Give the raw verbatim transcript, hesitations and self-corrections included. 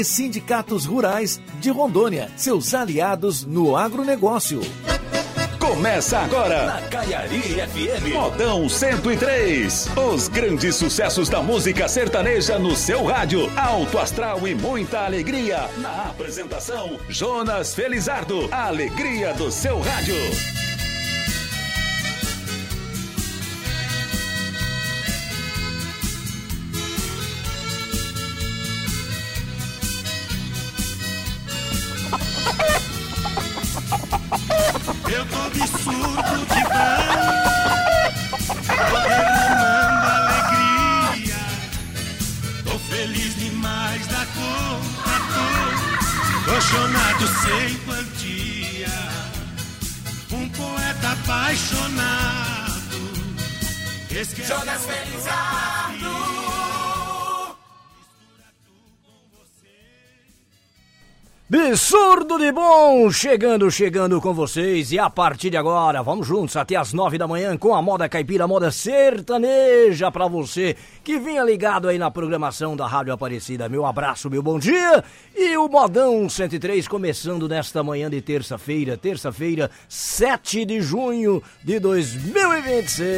Sindicatos Rurais de Rondônia, seus aliados no agronegócio. Começa agora na Caiari F M Modão cento e três. Os grandes sucessos da música sertaneja no seu rádio. Alto astral e muita alegria. Na apresentação, Jonas Felizardo. A alegria do seu rádio. Eu tô absurdo de bom, tô derramando alegria, tô feliz demais da conta, tô apaixonado sem quantia, um poeta apaixonado, esquece. Jonas Felizardo. Absurdo de bom, chegando, chegando com vocês. E a partir de agora, vamos juntos até as nove da manhã com a moda caipira, a moda sertaneja pra você que vinha ligado aí na programação da Rádio Aparecida. Meu abraço, meu bom dia. E o Modão cento e três começando nesta manhã de terça-feira, terça-feira, sete de junho de dois mil e vinte e seis.